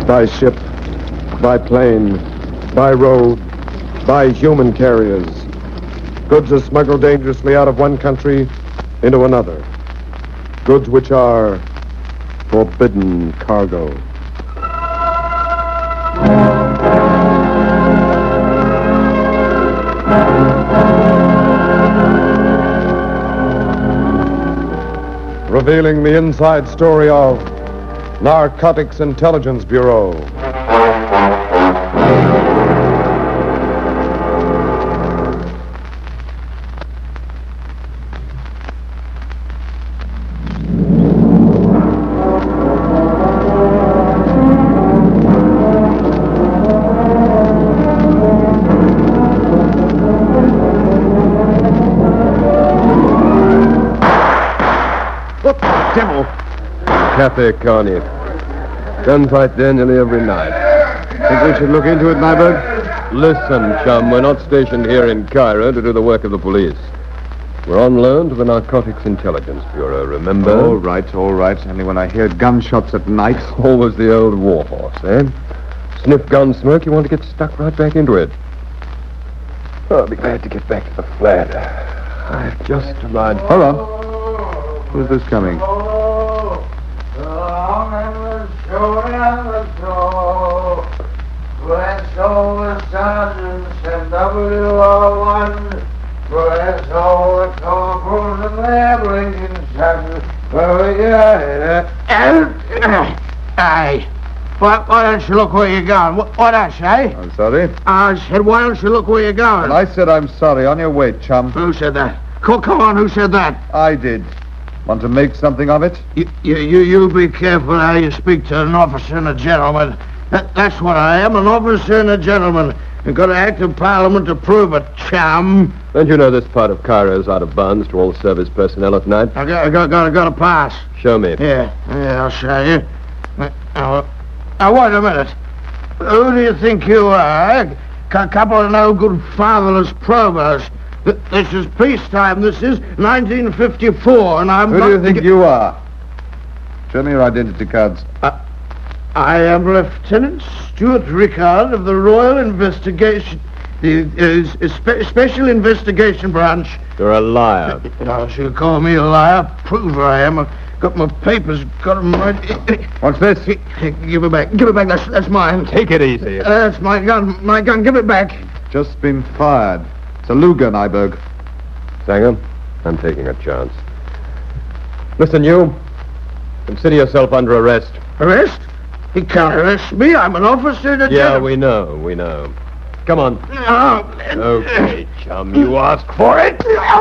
By ship, by plane, by road, by human carriers. Goods are smuggled dangerously out of one country into another. Goods which are forbidden cargo. Revealing the inside story of Narcotics Intelligence Bureau. Cafe Carney. Gunfight there nearly every night. Think we should look into it, Nyberg? Listen, chum, we're not stationed here in Cairo to do the work of the police. We're on loan to the Narcotics Intelligence Bureau, remember? All right. Only when I hear gunshots at night. Always the old warhorse, eh? Sniff gun smoke, you want to get stuck right back into it. Oh, I'll be glad to get back to the flat. I've just arrived. Hold on. Who's this coming? Bless all the sergeants and WR1. Bless all the corporals and their blinking shadows. Hey, why don't you look where you're going? What I say? I'm sorry. I said, why don't you look where you're going? And I said I'm sorry. On your way, chum. Who said that? Come on, who said that? I did. Want to make something of it? You be careful how you speak to an officer and a gentleman. That's what I am, an officer and a gentleman. You've got to act in Parliament to prove it, chum. Don't you know this part of Cairo's out of bounds to all service personnel at night? I got a pass. Show me. Yeah, I'll show you. Now, wait a minute. Who do you think you are? A couple of no good fatherless provosts. This is peacetime. This is 1954, and I'm Who do you think you are? Show me your identity cards. I am Lieutenant Stuart Rickard of the Royal Investigation... Special Investigation Branch. You're a liar. You call me a liar? Prove I am. I've got my papers, got them right... What's this? Give it back. Give it back. That's mine. Take it easy. That's my gun. My gun. Give it back. Just been fired. It's a Luger, Nyberg. Sanger, I'm taking a chance. Listen, you. Consider yourself under arrest. Arrest? He can't arrest me. I'm an officer and a gentleman. Yeah, we know. Come on. Okay, chum, you asked for it.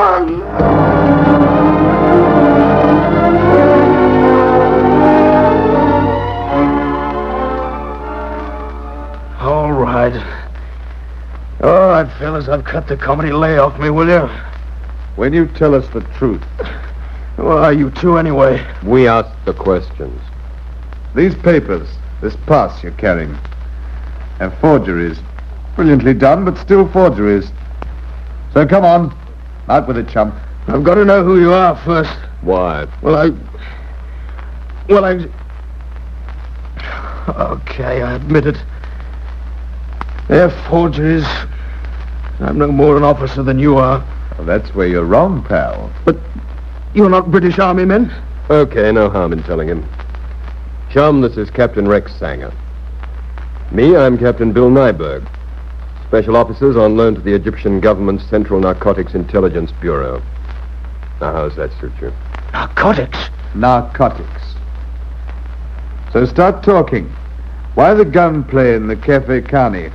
All right. All right, fellas, I've cut the comedy. Lay off me, will you? When you tell us the truth. Who are you two, anyway? We ask the questions. These papers, this pass you're carrying, are forgeries. Brilliantly done, but still forgeries. So come on. Out with it, chump. I've got to know who you are first. Why? Okay, I admit it. They're forgeries. I'm no more an officer than you are. Well, that's where you're wrong, pal. But you're not British Army men? Okay, no harm in telling him. Chum, this is Captain Rex Sanger. Me, I'm Captain Bill Nyberg. Special officers on loan to the Egyptian government's Central Narcotics Intelligence Bureau. Now, how's that suit you? Narcotics? Narcotics. So start talking. Why the gunplay in the Cafe Carney?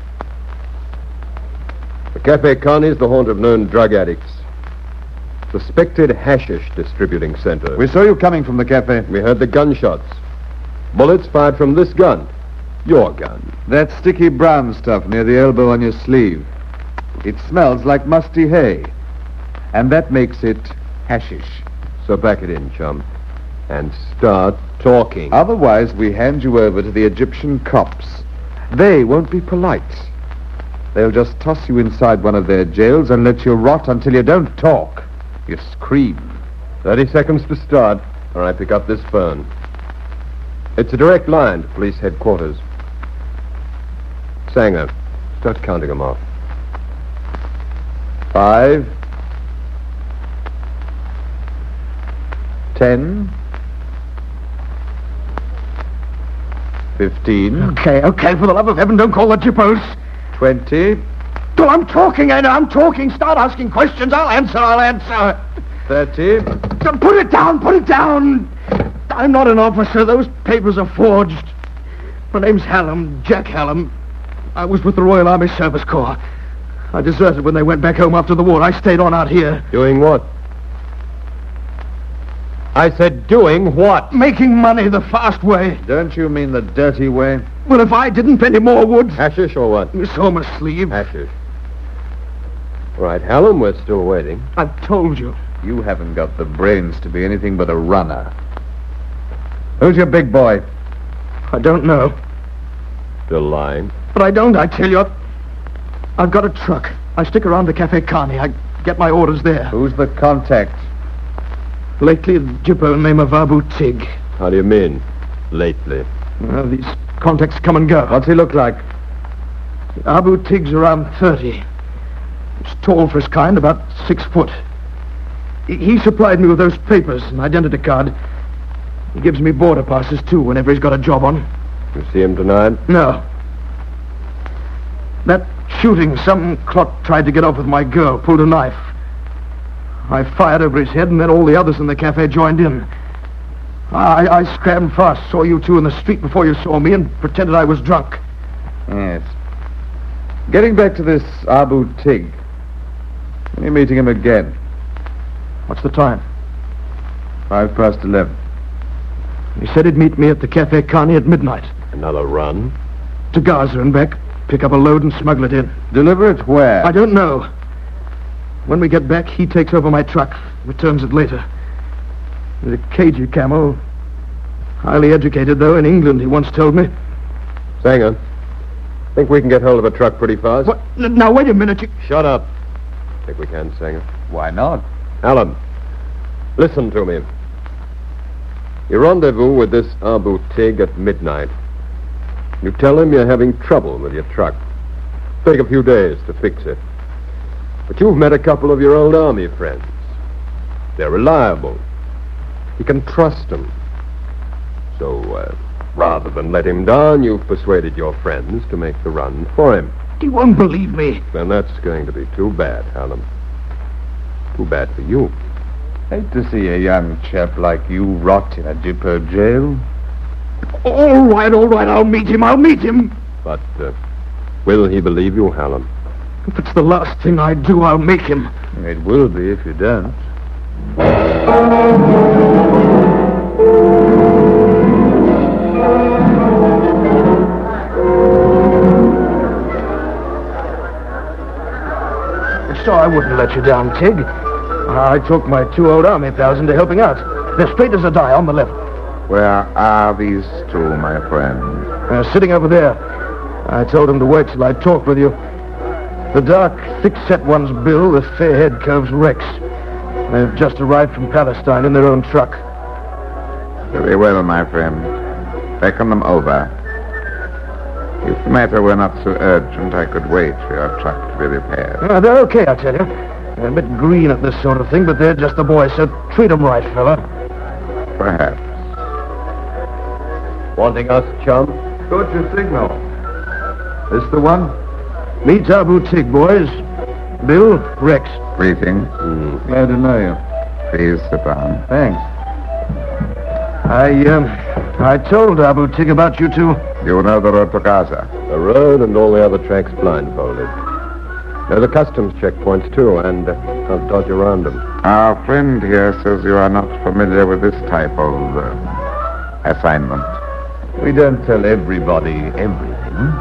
The Cafe Carney is the haunt of known drug addicts. Suspected hashish distributing center. We saw you coming from the cafe. We heard the gunshots. Bullets fired from this gun. Your gun. That sticky brown stuff near the elbow on your sleeve. It smells like musty hay. And that makes it hashish. So back it in, chum. And start talking. Otherwise, we hand you over to the Egyptian cops. They won't be polite. They'll just toss you inside one of their jails and let you rot until you don't talk. You scream. 30 seconds to start, or I pick up this phone. It's a direct line to police headquarters. Sanger, start counting them off. 5, 10, 15, Okay, for the love of heaven, don't call the jippos. 20, Well, I'm talking, Anna, I'm talking. Start asking questions. I'll answer. 30. Put it down. I'm not an officer. Those papers are forged. My name's Hallam, Jack Hallam. I was with the Royal Army Service Corps. I deserted when they went back home after the war. I stayed on out here. Doing what? I said doing what? Making money the fast way. Don't you mean the dirty way? Well, if I didn't, plenty more would. Hashish or what? You saw my sleeve. Hashish. All right, Hallam, we're still waiting. I've told you. You haven't got the brains to be anything but a runner. Who's your big boy? I don't know. Still lying. But I don't, I tell you. I've got a truck. I stick around the Cafe Carney. I get my orders there. Who's the contact? Lately, a jippo named of Abu Tig. How do you mean, lately? These contacts come and go. What's he look like? Abu Tig's around 30. He's tall for his kind, about 6 foot. He supplied me with those papers, an identity card. He gives me border passes, too, whenever he's got a job on. You see him tonight? No. That shooting, some clot tried to get off with my girl, pulled a knife. I fired over his head, and then all the others in the cafe joined in. I scrambled fast, saw you two in the street before you saw me, and pretended I was drunk. Yes. Getting back to this Abu Tig. When are you meeting him again? What's the time? 11:05. He said he'd meet me at the Cafe Carney at midnight. Another run? To Gaza and back, pick up a load and smuggle it in. Deliver it where? I don't know. When we get back, he takes over my truck, returns it later. He's a cagey camel. Highly educated, though, in England, he once told me. Sanger, think we can get hold of a truck pretty fast? What? Now, wait a minute. Shut up. Think we can, Sanger. Why not? Alan, listen to me. You rendezvous with this Abu Tig at midnight. You tell him you're having trouble with your truck. Take a few days to fix it. But you've met a couple of your old army friends. They're reliable. You can trust them. So, rather than let him down, you've persuaded your friends to make the run for him. He won't believe me. Then that's going to be too bad, Hallam. Too bad for you. Hate to see a young chap like you rot in a jippo jail. All right, I'll meet him. But, will he believe you, Hallam? If it's the last thing I do, I'll make him. It will be if you don't. So I wouldn't let you down, Tig. I took my 2 old army pals into helping out. They're straight as a die on the left. Where are these two, my friend? Sitting over there. I told them to wait till I talked with you. The dark, thick-set one's Bill, the fair-haired cove's Rex. They've just arrived from Palestine in their own truck. Very well, my friend. Beckon them over. If the matter were not so urgent, I could wait for your truck to be repaired. They're okay, I tell you. They're a bit green at this sort of thing, but they're just the boys, so treat them right, fella. Perhaps. Wanting us, chum? Got your signal. This the one? Meet Abu Tig, boys. Bill, Rex. Greetings. Glad to know you. Please sit down. Thanks. I told Abu Tig about you two. You know the road to Gaza? The road and all the other tracks blindfolded. There's a customs checkpoints, too, and I'll dodge around them. Our friend here says you are not familiar with this type of assignment. We don't tell everybody everything.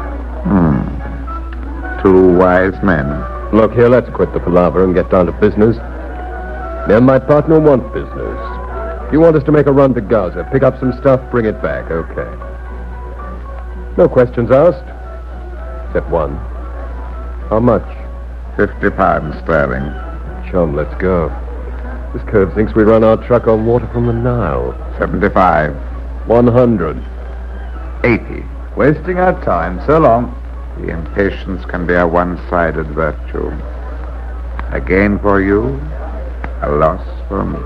Two wise men. Look, here, let's quit the palaver and get down to business. Me and my partner want business. If you want us to make a run to Gaza, pick up some stuff, bring it back, okay. No questions asked. Except one. How much? 50 pounds sterling. Chum, let's go. This cove thinks we run our truck on water from the Nile. 75. 100. 80. Wasting our time. So long. The impatience can be a one-sided virtue. A gain for you, a loss for me.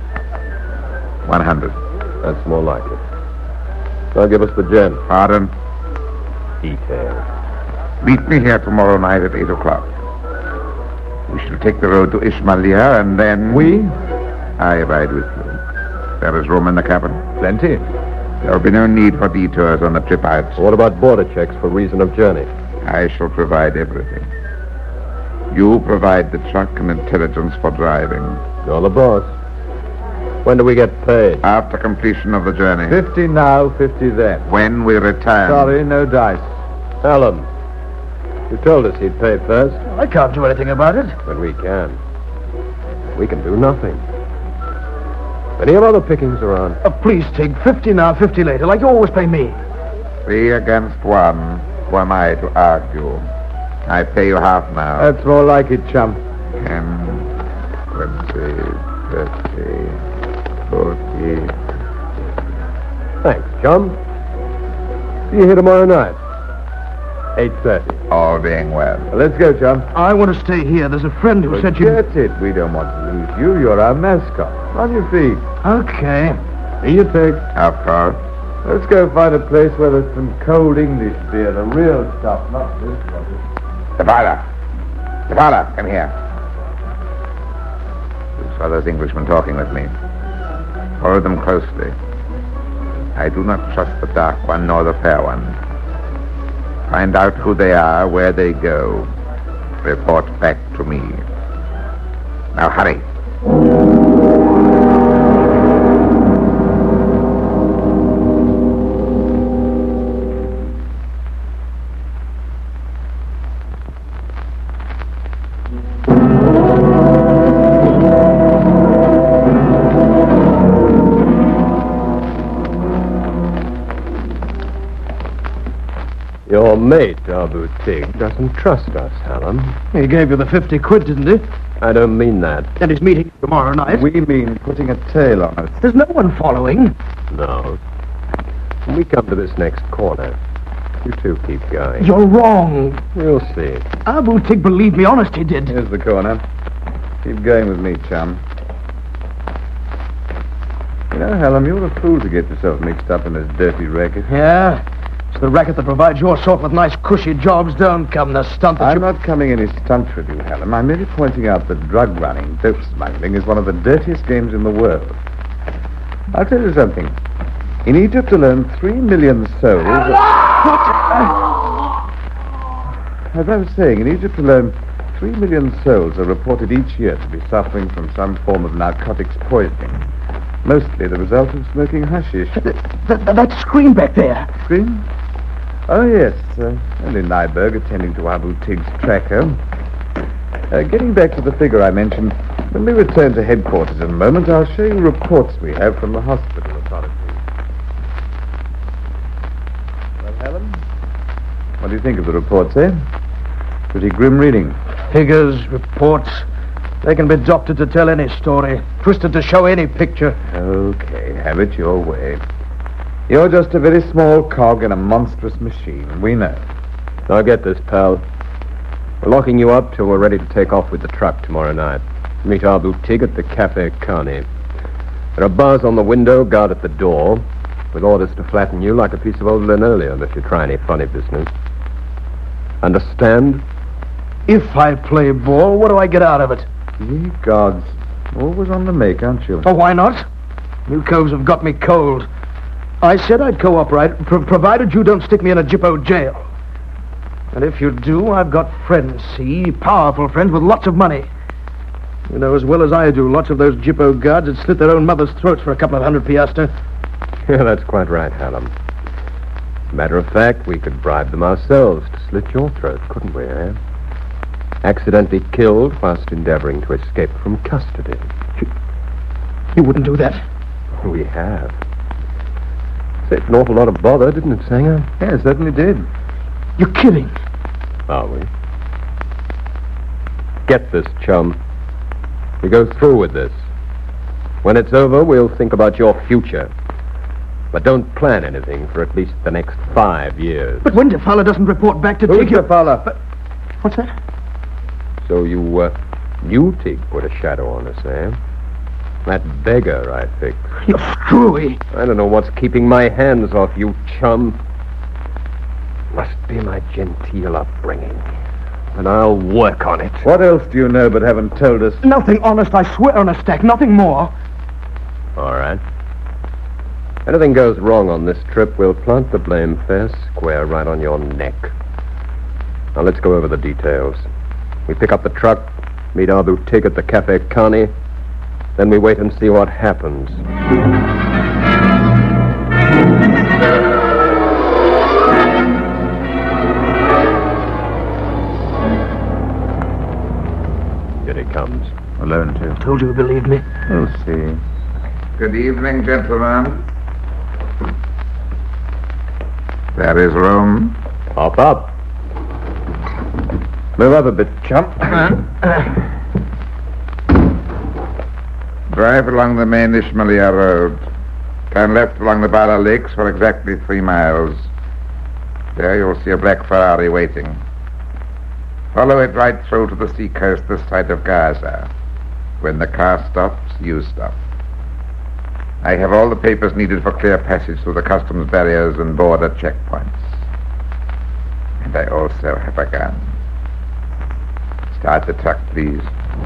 100. That's more like it. Now give us the gem. Pardon? Details. Meet me here tomorrow night at 8 o'clock. We shall take the road to Ismailia, and then... We? I ride with you. There is room in the cabin. Plenty. There will be no need for detours on the trip out. What about border checks for reason of journey? I shall provide everything. You provide the truck and intelligence for driving. You're the boss. When do we get paid? After completion of the journey. 50 now, 50 then. When we return. Sorry, no dice. Alan, you told us he'd pay first. I can't do anything about it. But we can. We can do nothing. Plenty of other pickings around. Please, Tig. 50 now, 50 later, like you always pay me. 3 against 1. Who am I to argue? I pay you half now. That's more like it, chum. 10, 20, 30, 40. Thanks, chum. See you here tomorrow night. 8:30. All being well. Well, let's go, chum. I want to stay here. There's a friend who said you... Forget it. We don't want to lose you. You're our mascot. On your feet. Okay. See you, Tig. Of course. Let's go find a place where there's some cold English beer, the real stuff, not this rubbish. Zavala, come here. You saw those Englishmen talking with me. Follow them closely. I do not trust the dark one nor the fair one. Find out who they are, where they go. Report back to me. Now hurry. Your mate, Abu Tig, doesn't trust us, Alan. He gave you the 50 quid, didn't he? I don't mean that. And he's meeting tomorrow night. We mean putting a tail on us. There's no one following. No. When we come to this next corner, you two keep going. You're wrong. You'll see. Abu Tig believed me, honest he did. Here's the corner. Keep going with me, chum. You know, Hallam, you're a fool to get yourself mixed up in this dirty racket. Yeah? It's the racket that provides your sort with nice, cushy jobs. Don't come the stunt that I'm not coming any stunt with you, Hallam. I'm merely pointing out that drug running, dope smuggling, is one of the dirtiest games in the world. I'll tell you something. In Egypt alone, 3 million souls... As I was saying, in Egypt alone, 3 million souls are reported each year to be suffering from some form of narcotics poisoning. Mostly the result of smoking hashish. That screen back there. Screen? Oh, yes. Only Nyberg attending to Abu Tig's tracker. Getting back to the figure I mentioned, when we return to headquarters in a moment, I'll show you reports we have from the hospital authorities. Well, Helen, what do you think of the reports, eh? Pretty grim reading. Figures, reports. They can be doctored to tell any story, twisted to show any picture. Okay, have it your way. You're just a very small cog in a monstrous machine. We know. Now get this, pal. We're locking you up till we're ready to take off with the truck tomorrow night. Meet Abu Tig at the Cafe Carney. There are bars on the window, guard at the door, with orders to flatten you like a piece of old linoleum if you try any funny business. Understand? If I play ball, what do I get out of it? Ye gods. Always on the make, aren't you? Oh, why not? You coves have got me cold. I said I'd cooperate, provided you don't stick me in a Jippo jail. And if you do, I've got friends, see? Powerful friends with lots of money. You know as well as I do, lots of those Jippo guards would slit their own mothers' throats for a couple of hundred piastre. Yeah, that's quite right, Hallam. Matter of fact, we could bribe them ourselves to slit your throat, couldn't we, eh? Accidentally killed whilst endeavoring to escape from custody. You wouldn't do that? We have. Saved an awful lot of bother, didn't it, Sanger? Yeah, it certainly did. You're kidding. Are we? Get this, chum. We go through with this. When it's over, we'll think about your future. But don't plan anything for at least the next 5 years. But Winterfowler doesn't report back to Tig. Winterfowler? What's that? So you knew Tig put a shadow on us, eh? That beggar, I think. You're screwy. I don't know what's keeping my hands off you, chum. Must be my genteel upbringing. And I'll work on it. What else do you know but haven't told us? Nothing honest, I swear on a stack. Nothing more. All right. Anything goes wrong on this trip, we'll plant the blame fair square right on your neck. Now let's go over the details. We pick up the truck, meet Abu Tig at the Cafe Khani, then we wait and see what happens. Here he comes. Alone, too. Told you, believe me. We'll see. Good evening, gentlemen. There is room. Hop up. Move up a bit, chump. Drive along the main Ismailia Road. Turn left along the Bala Lakes for exactly 3 miles. There you'll see a black Ferrari waiting. Follow it right through to the seacoast this side of Gaza. When the car stops, you stop. I have all the papers needed for clear passage through the customs barriers and border checkpoints. And I also have a gun. Start the truck, please.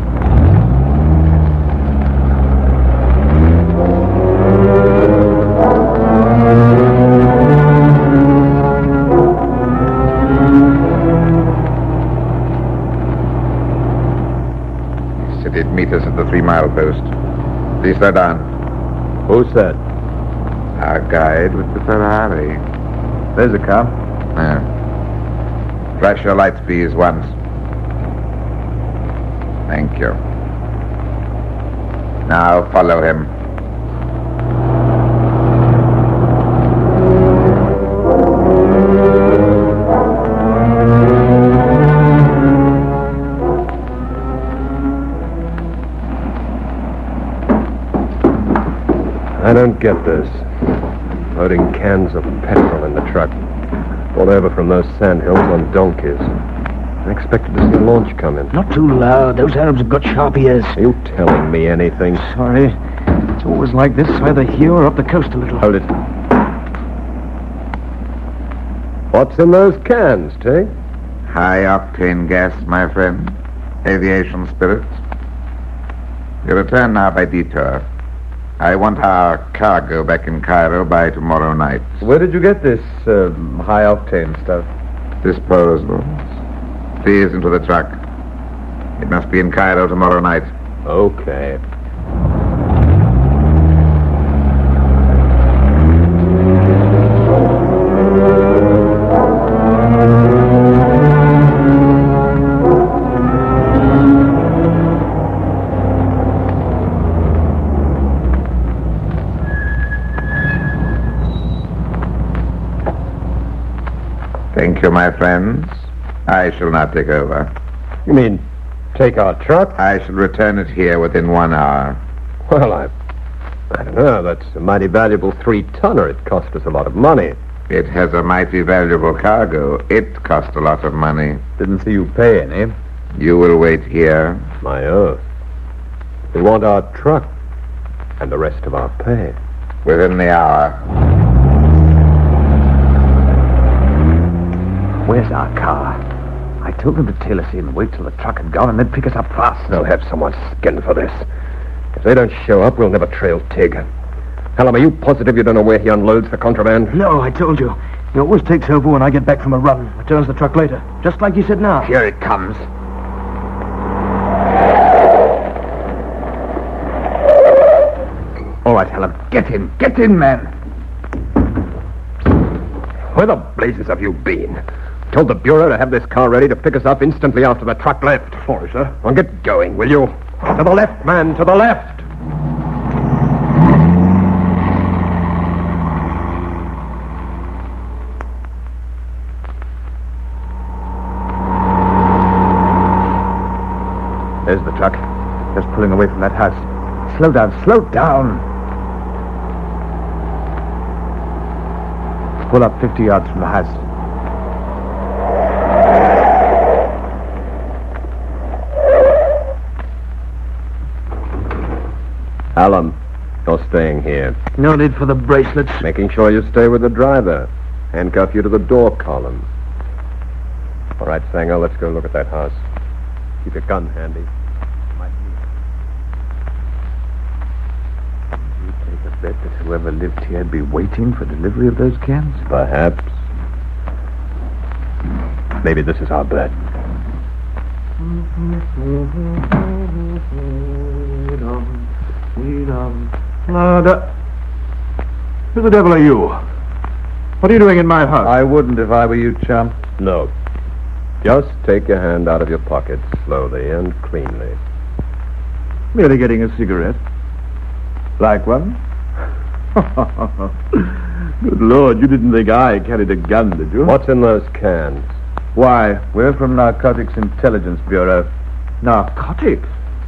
He said he'd meet us at the 3-mile post. Please slow down. Who said? Our guide with the Ferrari. There's a car. Flash your lights, please, once. Thank you. Now follow him. I don't get this. Loading cans of petrol in the truck. Brought over from those sandhills on donkeys. I expected to see a launch come in. Not too loud. Those Arabs have got sharp ears. Are you telling me anything? Sorry. It's always like this, either here or up the coast a little. Hold it. What's in those cans, Tig? High-octane gas, my friend. Aviation spirits. You return now by detour. I want our cargo back in Cairo by tomorrow night. Where did you get this high-octane stuff? Disposals. Please, into the truck. It must be in Cairo tomorrow night. Okay. Thank you, my friends. I shall not take over. You mean take our truck? I shall return it here within 1 hour. Well, I don't know. That's a mighty valuable 3-tonner. It cost us a lot of money. It has a mighty valuable cargo. It cost a lot of money. Didn't see you pay any. You will wait here. My oath. We want our truck and the rest of our pay. Within the hour. Where's our car? I told them to tail us in, wait till the truck had gone, and then pick us up fast. They'll have someone skinned for this. If they don't show up, we'll never trail Tig. Hallam, are you positive you don't know where he unloads the contraband? No, I told you. He always takes over when I get back from a run. Returns the truck later. Just like you said now. Here it comes. All right, Hallam. Get in. Get in, man. Where the blazes have you been? Told the Bureau to have this car ready to pick us up instantly after the truck left. Sorry, sir. Well, get going, will you? To the left, man, to the left. There's the truck. Just pulling away from that house. Slow down, slow down. Pull up 50 yards from the house. Hallam, you're staying here. No need for the bracelets. Making sure you stay with the driver. Handcuff you to the door column. All right, Sanger, let's go look at that house. Keep your gun handy. You take a bet that whoever lived here'd be waiting for delivery of those cans? Perhaps. Maybe this is our bet. Who the devil are you? What are you doing in my house? I wouldn't if I were you, chum. No. Just take your hand out of your pocket slowly and cleanly. Merely getting a cigarette. Like one? Good Lord, you didn't think I carried a gun, did you? What's in those cans? Why, we're from Narcotics Intelligence Bureau. Narcotics?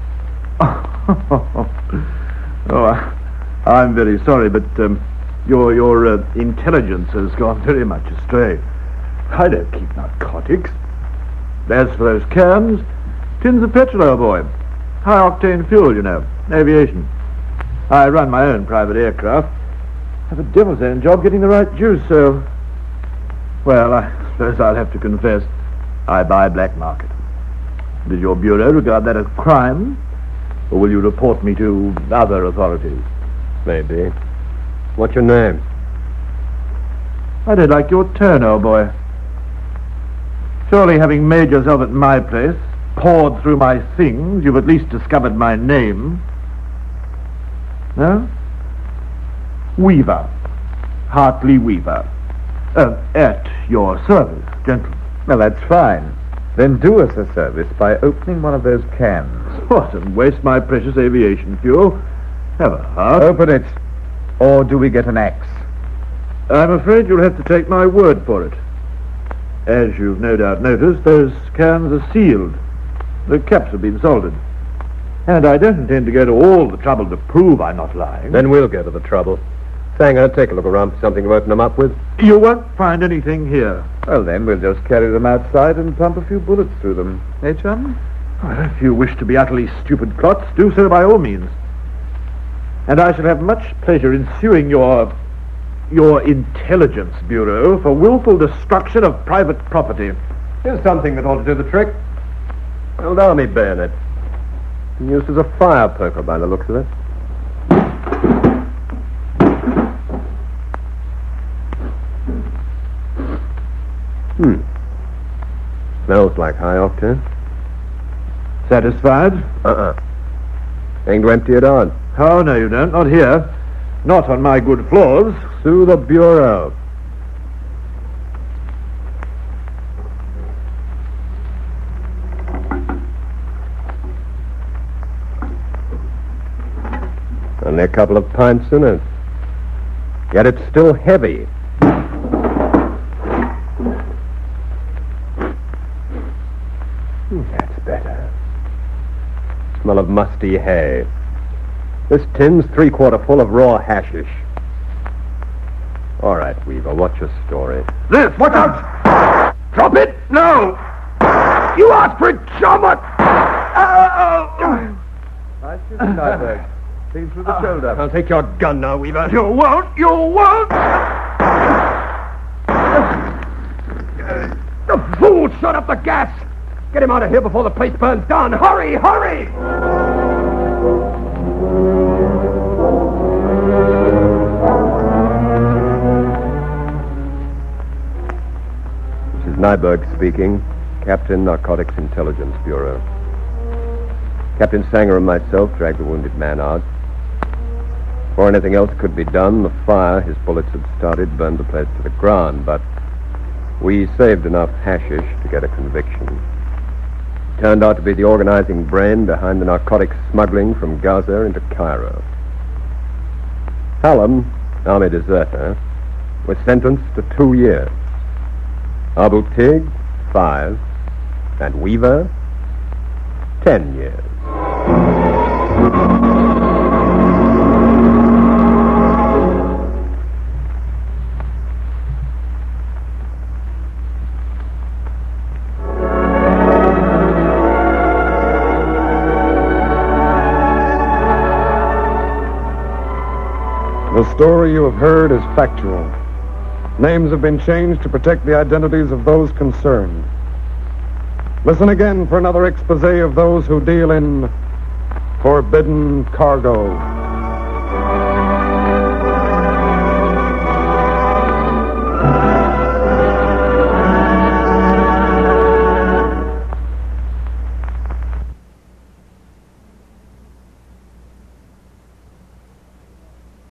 I'm very sorry, but your intelligence has gone very much astray. I don't keep narcotics. As for those cans, tins of petrol, old boy. High-octane fuel, you know. Aviation. I run my own private aircraft. Have a devil's own job getting the right juice, so... Well, I suppose I'll have to confess, I buy black market. Does your bureau regard that as crime? Or will you report me to other authorities? Maybe. What's your name? I don't like your tone, old boy. Surely, having made yourself at my place, poured through my things, you've at least discovered my name. No? Weaver. Hartley Weaver. At your service, gentlemen. Well, that's fine. Then do us a service by opening one of those cans. What, and waste my precious aviation fuel? Have a heart. Open it. Or do we get an axe? I'm afraid you'll have to take my word for it. As you've no doubt noticed, those cans are sealed. The caps have been soldered. And I don't intend to go to all the trouble to prove I'm not lying. Then we'll go to the trouble. Sanger, take a look around for something to open them up with. You won't find anything here. Well, then we'll just carry them outside and pump a few bullets through them. Eh, chum? Well, if you wish to be utterly stupid clots, do so by all means. And I shall have much pleasure in suing your intelligence bureau for willful destruction of private property. Here's something that ought to do the trick. Old army bayonet. Used as a fire poker by the looks of it. Smells like high octane. Satisfied? Ain't to empty it out. Oh, no, you don't. Not here. Not on my good floors. Sue the Bureau. Only a couple of pints in it. Yet it's still heavy. That's better. Smell of musty hay. This tin's 3/4 full of raw hashish. All right, Weaver, what's your story? This! Watch out! Drop it! No! You asked for it, Chalmers! Nice shooting, Nyberg. Clean through the shoulder. I'll take your gun now, Weaver. You won't! You won't! The fool shut up the gas! Get him out of here before the place burns down. Hurry, hurry! This is Nyberg speaking, Captain Narcotics Intelligence Bureau. Captain Sanger and myself dragged the wounded man out. Before anything else could be done, the fire his bullets had started burned the place to the ground, but we saved enough hashish to get a conviction. Turned out to be the organizing brain behind the narcotics smuggling from Gaza into Cairo. Hallam, army deserter, was sentenced to 2 years. Abu Tig, 5, and Weaver, 10 years. story you have heard is factual. Names have been changed to protect the identities of those concerned. Listen again for another expose of those who deal in forbidden cargo.